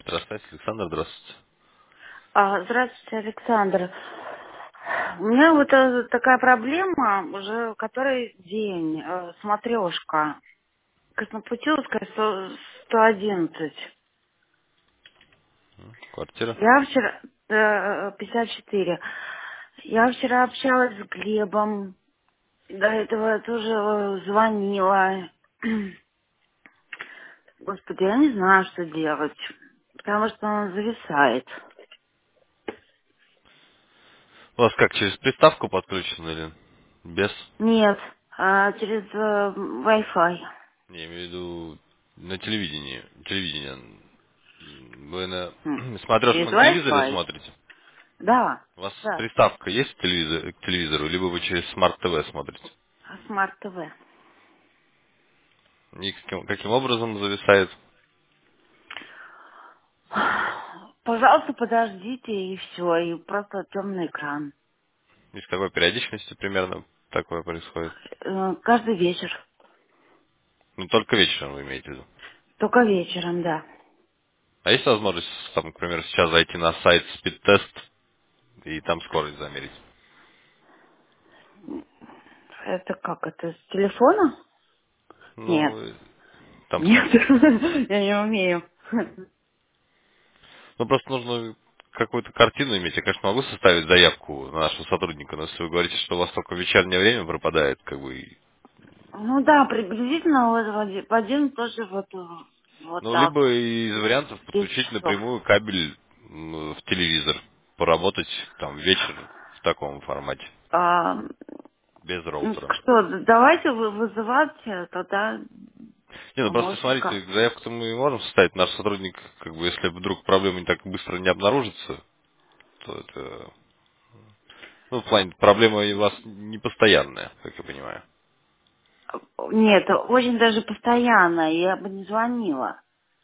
Здравствуйте, Александр, здравствуйте. Здравствуйте, Александр. У меня вот такая проблема уже который день. Смотрешка. Краснопутиловская, 111. Квартира? Я вчера... 54. Я вчера общалась с Глебом. До этого тоже звонила. Господи, я не знаю, что делать. Потому что он зависает. У вас как, через приставку подключено или без? Нет, через Wi-Fi. Не, имею в виду на телевидении. Телевидение. Вы на Через смотрешном телевизоре Wi-Fi. смотрите? Да, У вас да. приставка есть к телевизору, либо вы через смарт-ТВ смотрите? Смарт ТВ. И каким образом зависает? Пожалуйста, подождите, и все, и просто темный экран. И с какой периодичностью примерно такое происходит? Каждый вечер. Ну, только вечером вы имеете в виду. Только вечером, да. А есть возможность, там, например, сейчас зайти на сайт Speedtest и там скорость замерить? Это как, это с телефона? Нет. Ну, там Нет, я не умею. Ну, просто нужно какую-то картину иметь. Я, конечно, могу составить заявку на нашего сотрудника, но если вы говорите, что у вас только в вечернее время пропадает, как бы... Ну да, приблизительно вот в один тоже вот Ну, так, либо из вариантов 10 подключить часов. напрямую кабель в телевизор, поработать там вечер в таком формате, А, без ну роутера. так что, давайте вы вызывать тогда Не, ну просто помощника. смотрите, заявку-то мы можем составить. Наш сотрудник, как бы, если вдруг проблема не так быстро не обнаружится, то это... Ну, в плане, проблема у вас не постоянная, как я понимаю. Нет, очень даже постоянно, я бы не звонила.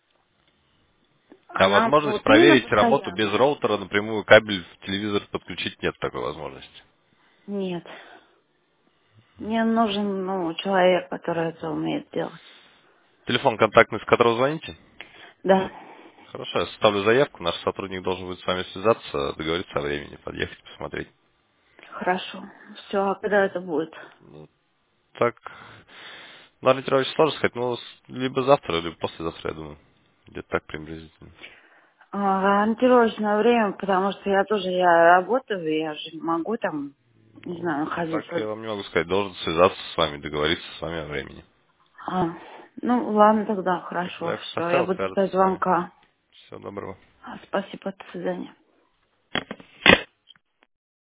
А Она возможность вот именно проверить работу без постоянная. роутера, напрямую кабель в телевизор подключить нет такой возможности. Нет. Мне нужен, человек, который это умеет делать. Телефон контактный, с которого звоните? Да, Хорошо, я составлю заявку, наш сотрудник должен будет с вами связаться, договориться о времени, подъехать, посмотреть. хорошо. Все, а когда это будет? Ну, так, на ориентировочно сложно сказать, но либо завтра, либо послезавтра, я думаю. Где-то так приблизительно. Ориентировочное время, потому что я работаю, я же не могу там, не Ну, знаю, так я находиться. вам не могу сказать, должен связаться с вами, договориться с вами о времени. А, ну, ладно тогда, Если хорошо, заявку все, я составил, буду свяжется ждать с вами. звонка. Всего доброго. Спасибо, до свидания.